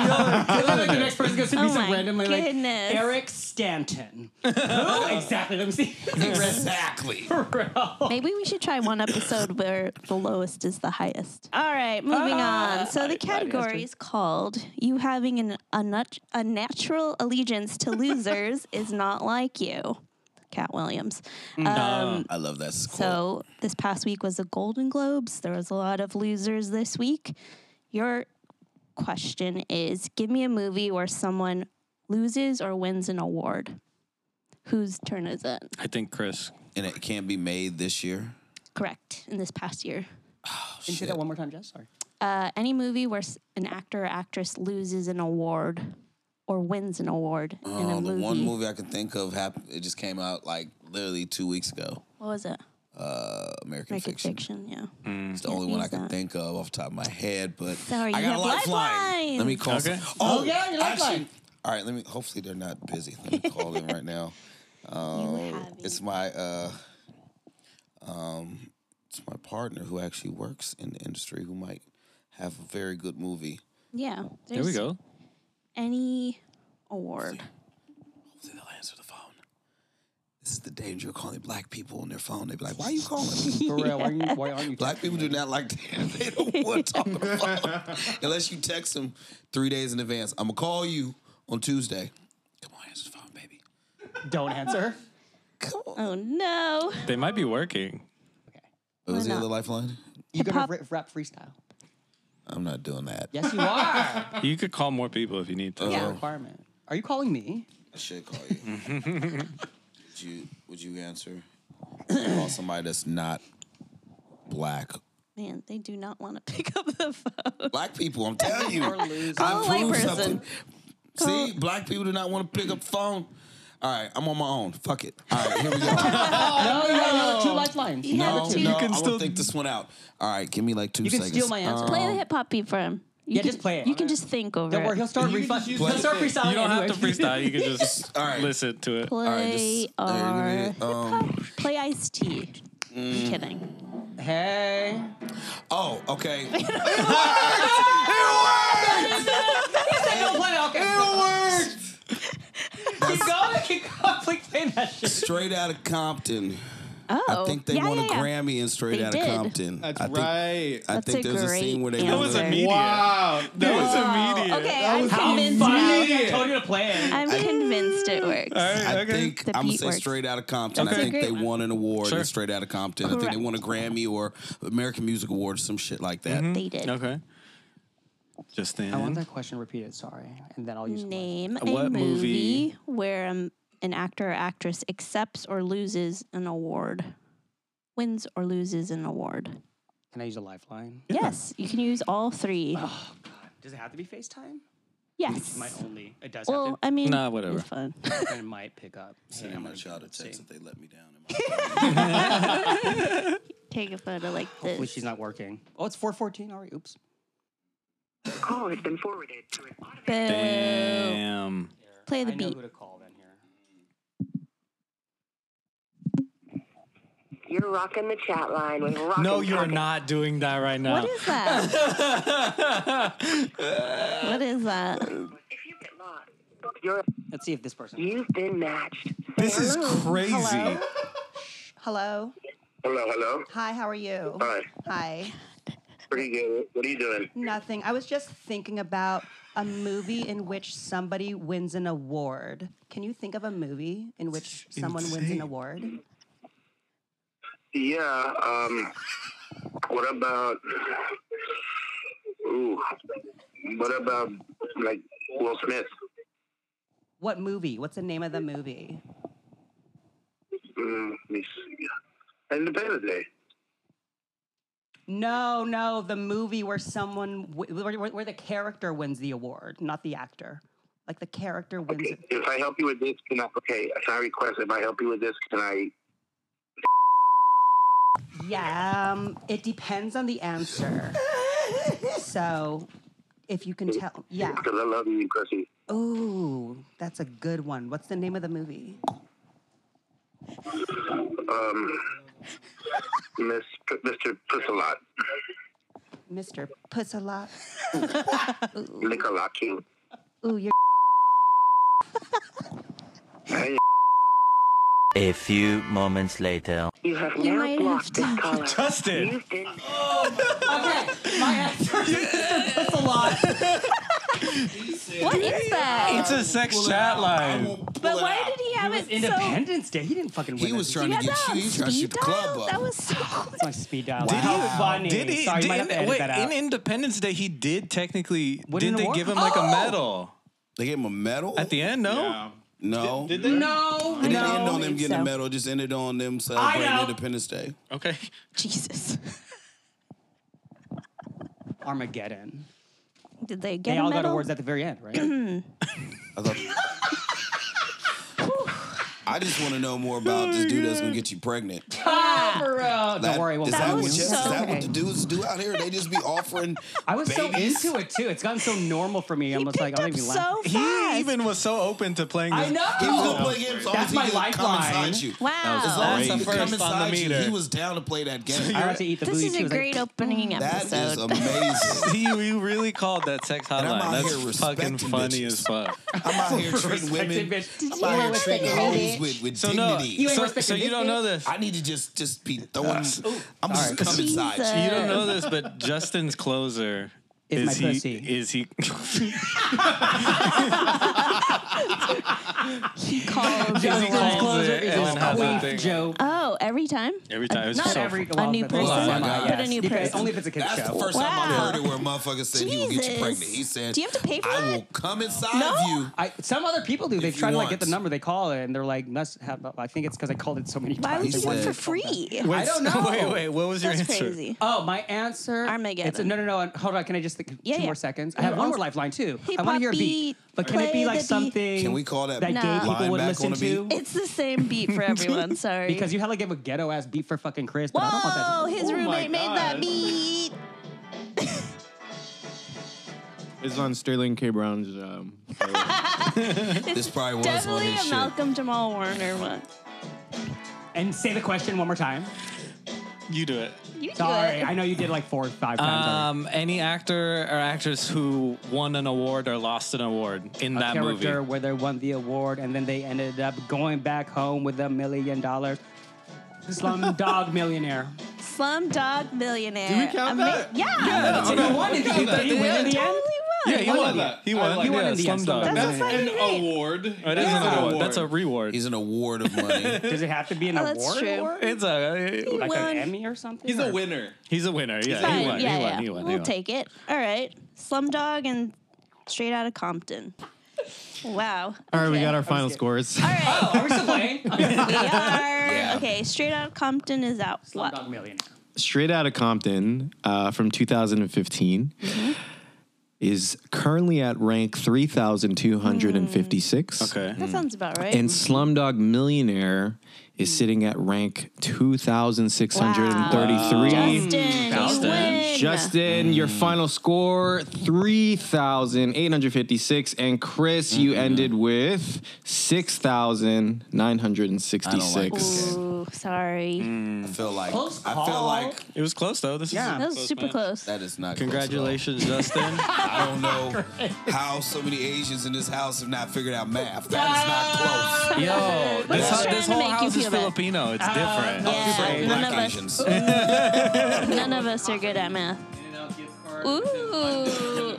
And then, like, the next person goes to be Oh some my randomly like goodness. Eric Stanton. Who exactly? Let me see. Exactly. Maybe we should try one episode where the lowest is the highest. All right, moving Ah, on. So the category is called "You having an, a, nut, a natural allegiance to losers is not like you." Cat Williams. Um, I love that. quote. so this past week was the Golden Globes. There was a lot of losers this week. Your question is: give me a movie where someone loses or wins an award. Whose turn is it? I think Chris. and it can't be made this year. Correct. In this past year. Can you say that one more time, Jess? Sorry. Uh, any movie where s- an actor or actress loses an award or wins an award in a Oh, the movie. one movie I can think of happened. It just came out like literally two weeks ago. What was it? Uh, American, American Fiction. Fiction, yeah. It's the only one I use can that. think of off the top of my head. But Sorry, I you got have a lifeline. lifelines. Let me call. Okay. Some, oh, Oh, yeah, your actually, lifeline. all right. Let me. Hopefully they're not busy. Let me call them right now. Um, have it's my. Uh, um, it's my partner who actually works in the industry who might have a very good movie. Yeah. There we there's go. Any award. Hopefully they'll answer the phone. This is the danger of calling black people on their phone. They be like, "Why are you calling me?" For real, why, are you, why aren't you? Black people do not like that. They don't want to talk on the phone unless you text them three days in advance. I'm gonna call you on Tuesday. Come on, answer the phone, baby. Don't answer. Oh, no. They might be working. What was the not? other lifeline? You gonna Hip-hop. rap, rap freestyle? I'm not doing that. Yes, you are. You could call more people if you need to. It's a Uh, requirement. Are you calling me? I should call you. would you. Would you answer? Call somebody that's not black. Man, they do not want to pick up the phone. Black people, I'm telling you. Or lose. Call a I white proved person. something. See, black people do not want to pick up the phone. All right, I'm on my own. Fuck it. All right, here we go. No, you got another two lifelines. You No, have two. no, can I still- will think this one out. All right, give me like two You can seconds. steal my answer. Um, Play the hip hop beat for him. You Yeah, can, just play it. You can just think over Don't worry, it. he'll start You can refi- just use He'll the start thing. freestyling. You don't have to anyway. freestyle. You can just All right. listen to it. Play All right, this- our um, play iced tea. Mm. I'm kidding. Hey. Oh, okay. Don't play it. Okay. Keep going. Keep going. Please play that shit. Straight out of Compton. Oh, I think they yeah, won yeah, a yeah. Grammy in Straight They Outta did. Compton. That's I think, right. I That's think a there's a great scene where they answer. won That was a immediate. Wow. That was Wow. immediate. Okay, That I'm was convinced Funny. now. I told you to play it. I'm convinced it works. All right, I okay. think The I'm gonna beat say works. Straight Outta Compton. That's I a think they great- won an award Sure. in Straight Outta Compton. I think they Correct. won a Grammy or American Music Award, some shit like that. They did. Okay. Just then. I want that question repeated. Sorry, and then I'll use Name a What movie, movie- where um, an actor or actress accepts or loses an award, wins or loses an award. Can I use a lifeline? Yes, you can use all three. Oh God, does it have to be FaceTime? Yes. It might only. It does Well, have I mean, Nah, whatever. it's fun. to. And it might pick up. See Hey, how I'm much gonna out of see. text if they let me down. Take a photo like Hopefully this. she's not working. Oh, it's four fourteen already. Oops. Call has been forwarded to an automated. Boo. Damn. Play the I know beat. who to call then here. You're rocking the chat line with rocking No, you're Pocket. not doing that right now. What is that? What is that? If you get lost, you're, Let's see if this person. you've been matched. Say This is hello. crazy. Hello? Hello. Hello, hello. Hi, how are you? Hi. Hi. Pretty good. What are you doing? Nothing. I was just thinking about a movie in which somebody wins an award. Can you think of a movie in which someone wins insane. an award? Yeah. Um. What about? Ooh. What about like Will Smith? What movie? What's the name of the movie? Mm, let me see. Independence Day. No, no, the movie where someone w- where, where, where the character wins the award, not the actor. Like the character wins Okay. it. If I help you with this, can I? Okay. Can I request? If I help you with this, can I? Yeah, um, it depends on the answer. So, if you can tell, yeah. Because I love you, Chrissy. Ooh, that's a good one. What's the name of the movie? Um. Miss Mister Pussalot. Mister Puss a Lot. Lick a lot, King. Ooh, you're Hey, A few moments later. You have You now might blocked have this caller. Justin. You've been Okay, my answer is Mister Puss a lot. What is that? It's a sex chat line. But why did he It have was it so? Independence Day. He didn't fucking win. He was it. trying You to had get that you. on He was trying to shoot speed the club dial? up. That was so cool. That's my speed dial. Did How he? funny. Did he? Sorry, did, you might have to edit wait, that out. in Independence Day, he did technically. Win Didn't an they award? give him like a Oh! medal They gave him a medal at the end? No. Yeah. No. Did they? No, It didn't no. end on them think getting a so. medal. It just ended on them celebrating know. Independence Day. Okay. Jesus. Armageddon. Did they get They a all got medal? awards at the very end, right? I thought. I just want to know more about this dude that's gonna get you pregnant. Ah, for real. That- Don't worry, it won't is That that, happen. what, was you- so is that what okay. the dudes do out here? They just be offering. I was babies? so into it too. It's gotten so normal for me. I'm He just like, picked I up don't even laugh. so fast. He even was so open to playing this. I know. He was gonna play games. That's my lifeline. You. Wow. As long as Great. he come First on the inside you, meter. he was down to play that game. I had to eat the This booty is too. a It was like, great opening That is episode. amazing. he, he really called that sex And I'm hotline. out That's here fucking respecting funny bitches. as fuck. I'm out here treating respected women. bitch. Did I'm you out here know treating that hoes with, with So no, dignity. You ain't so, respecting so you this don't bitch? know this. I need to just just be throwing. I'm just Sorry. come inside you. You don't know this, but Justin's closer Is my he pussy. is he He calls. Justin's calls closer it is and his then has that queef thing. joke. Oh, every time? every time it's Not so every A new but- person. Oh my Semi, God. yes. Put a new Depends- person. Only if it's a kid's That's show. the first time Wow. I've heard it where a motherfucker said he will get you Jesus. pregnant. He said, Do you have to pay for I that? will come inside No. of you. I, some other people do. They've you tried to like get want. the number. They call it and they're like, must have. I think it's because I called it so many Why times. would you They do wanted it for to call that. free? I don't know. Wait, wait, what was your That's answer? crazy. Oh, my answer. Armageddon. It's a, no, no, no. Hold on. Can I just think Yeah, two yeah. more seconds? I have one more lifeline too. I want to hear a beat. Hip-hop But can it play be like the beat. something? Can we call that that No. gay people line would back listen on a beat? to? It's the same beat for everyone. Sorry. Because you hella give a ghetto ass beat for fucking Chris, but I don't want Whoa, that. his Oh my roommate made that God. beat. It's on Sterling K. Brown's. Um, This probably was one of Definitely his a shit. Malcolm Jamal Warner one. And say the question one more time. You do it. You do Sorry, it. I know you did like four or five times. already. Um, any actor or actress who won an award or lost an award in A that character movie. where they won the award and then they ended up going back home with a million dollars. Slumdog Millionaire. Slumdog Millionaire. Do we count Ama- that? Yeah. That's okay. He won in the end. Did he win in the end? Totally Yeah, he won. won that. He won. He won yeah, in the end. Slumdog. Slumdog. That's That's, a an fucking name. award. that is Yeah. an award. That's a reward. He's an award of money. Does it have to be an Oh, that's award? true. award? It's a. Like won. an Emmy or something? He's a Or- winner. He's a winner. Yeah, Fine. he won. yeah, he yeah. won. He won. We'll he won. take it. All right. Slumdog and Straight Outta Compton. Wow. All right, we Okay. got our final scores. All right. Oh, are we still playing? We are. Yeah. Okay, Straight Outta Compton is out. What? Slumdog Millionaire. Straight Outta Compton uh, from two thousand fifteen is currently at rank three thousand two hundred fifty-six. Okay. That sounds about right. And Slumdog Millionaire is sitting at rank two thousand six hundred thirty-three. Justin, Justin. you win. Justin, your final score, three thousand eight hundred fifty-six. And Chris, you ended with six thousand nine hundred sixty-six. this Ooh, sorry. I feel like Close I feel call. like It was close though. This Yeah. is That was super close. that is not. Congratulations, Justin. Close at all. I don't know how so many Asians in this house have not figured out math. That is not close. Yo, this, Let's try this to whole make you house is feel bad. Filipino. It's different. Yeah, So none black of us. Asians. None of us are good at math. Ooh.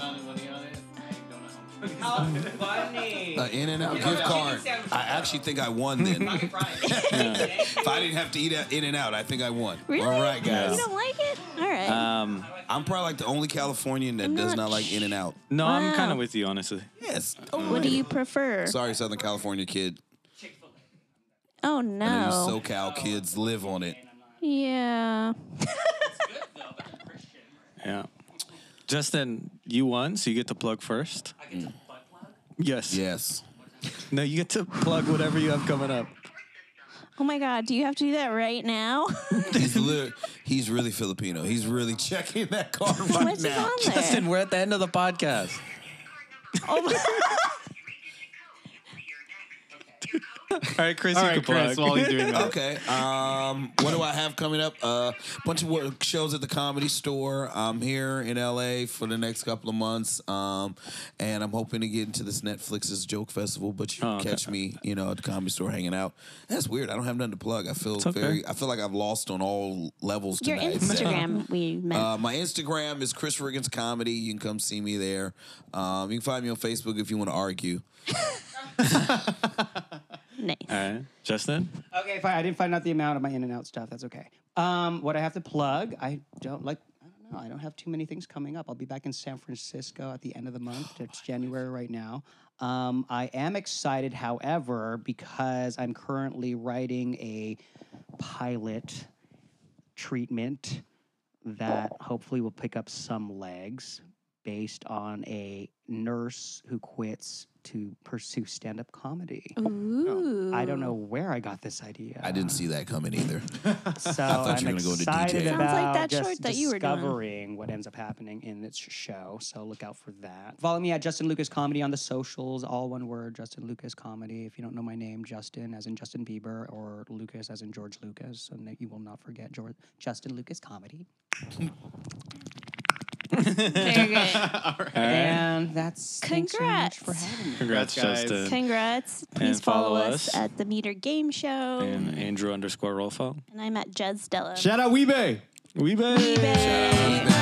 How funny. An In and Out gift card. I actually think I won then. If I didn't have to eat at In and Out, I think I won. Really? All right, guys. You don't like it? All right. Um, I'm probably like the only Californian that I'm does not not like In and Out. no, I'm Wow. kind of with you, honestly. Yes. what do you prefer? Sorry, Southern California kid. Oh I know no. you SoCal kids live on it. Yeah. Yeah. Justin, you won, so you get to plug first. I get to plug? Yes. Yes. No, you get to plug whatever you have coming up. Oh my God. Do you have to do that right now? He's lit- he's really Filipino. He's really checking that card How right much is now. on there? Justin, we're at the end of the podcast. Oh my. All right, Chris, All you right, can plug. Chris, while he's doing that. Okay. Um, what do I have coming up? A uh, bunch of work shows at the Comedy Store. I'm here in L A for the next couple of months, um, and I'm hoping to get into this Netflix's Joke Festival. But you can Oh, okay. catch me, you know, at the Comedy Store hanging out. That's weird. I don't have nothing to plug. I feel okay. very. I feel like I've lost on all levels Your tonight. Instagram, we meant. Uh, my Instagram is Chris Riggins Comedy. You can come see me there. Um, you can find me on Facebook if you want to argue. nice. All right, Justin. Okay, fine. I didn't find out the amount of my in and out stuff. That's okay. Um, what I have to plug, I don't like. I don't know. I don't have too many things coming up. I'll be back in San Francisco at the end of the month. It's January right now. Um, I am excited, however, because I'm currently writing a pilot treatment that hopefully will pick up some legs based on a nurse who quits to pursue stand-up comedy. Ooh. I don't know where I got this idea. I didn't see that coming either. So thought you I'm were gonna go into excited detail. about Sounds like that just short that you were doing. discovering what ends up happening in this show. So look out for that. Follow me at Justin Lucas Comedy on the socials, all one word, Justin Lucas Comedy. If you don't know my name, Justin as in Justin Bieber or Lucas as in George Lucas, so that you will not forget George, Justin Lucas Comedy. Very good. And that's thanks so much Congrats. for having me. Congrats, guys. Justin. Congrats. Please follow follow, us. us at the Meter Game Show. And, And Andrew underscore Rolfo. I'm at Jed Stella. Shout out Weebay. We Bye.